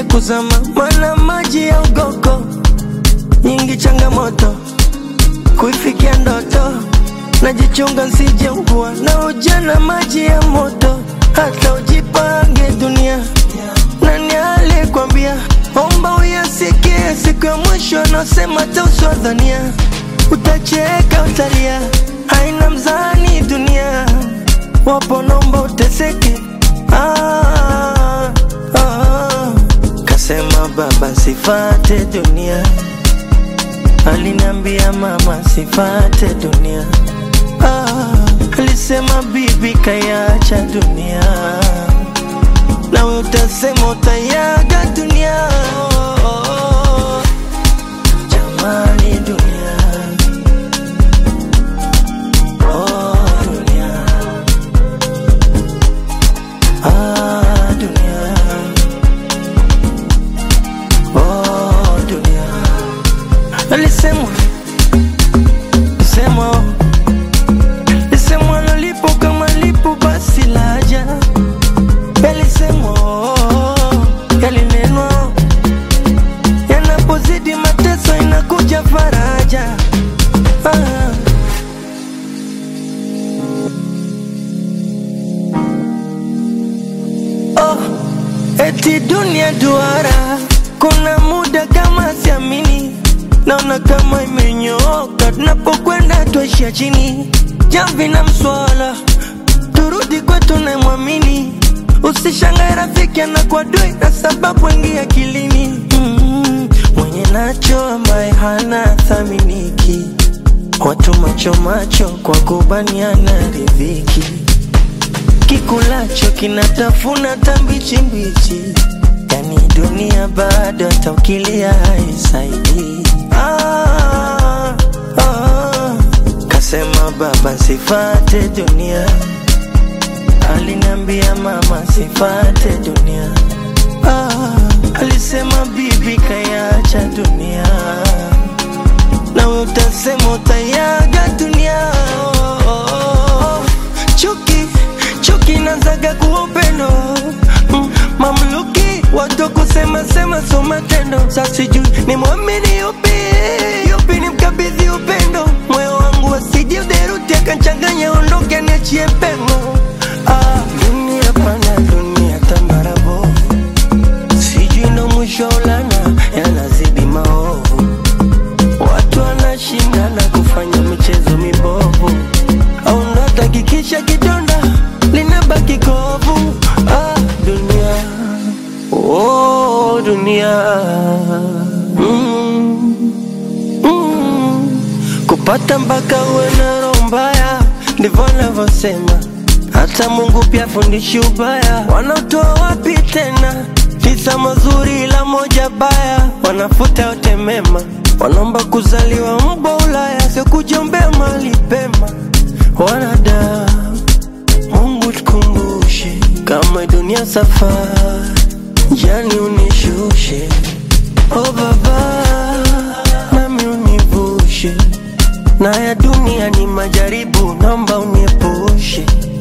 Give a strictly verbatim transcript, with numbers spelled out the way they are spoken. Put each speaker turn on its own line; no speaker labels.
nisije kuzama, mana maji ya ugoko nyingi changamoto, kuifikia ndoto najichunga nsije ugua, na ujana maji ya moto, hata ujipange dunia. Nani alikwambia omba uyasikie, siku ya mwisho nasema tauswadhania, utacheka utalia, haina mzani dunia, wapo nomba uteseke. Ah, ah, kasema baba sifate dunia, aliniambia mama sifate dunia. Ah, alisema bibi kayacha dunia, nawe utasema utayaga dunia. Jamani dunia, oh dunia, ah dunia, oh dunia. Alisema, sema, sema lolipo kama lipo basi laja. Alisema, yalinenwa, yanapozidi mateso inakuja faraja. Ah. Oh, eti dunia duara, kuna muda kama siamini, naona kama imenyooka, tunapokwenda tuishia chini. Jamvi na mswala, turudi kwetu na muamini, usishangae rafiki anakuwa dui na sababu wengi akilini. Mm-hmm. Mwenye nacho ambaye hana thaminiki, watu macho macho kwa kubaniana riziki, kikulacho kinatafuna tambichi mbichi, yani dunia bado taukilia haisaidi. Ah, ah, kasema baba sifate dunia, aliniambia mama sifate dunia. Ah, alisema bibi kayacha dunia, nawe utasema utayaga dunia. Oh, oh, oh. Chuki, chuki nazaga kuwa upendo. Mm, mamluki, watu kusema sema so matendo. Sasa sijui ni muamini yupi, yupi ni mkabidhi upendo. Moyo wangu asije uderuti akanchanganya ondoke niachie pengo. Ah, dunia pana dunia tambarabo, sijui ndo mwisho ulana yanazidi maovu, watu wanashindana kufanya michezo mibovu, au ndo takikisha kidonda linabaki kovu. Ah, dunia, oh dunia, mm, mm, kupata mpaka uwe na roho mbaya, ndivyo navyosema. Hata Mungu pia fundishi ubaya, wanautoa wapi tena? Tisa mazuri la moja baya, wanafuta yote mema, wanaomba kuzaliwa mbo Ulaya, sio kujombea mali pema. Wanadamu, Mungu tukumbushe, kama dunia safari, jani unishushe. Oh baba, nami univushe, na ya dunia ni majaribu, naomba uniepushe.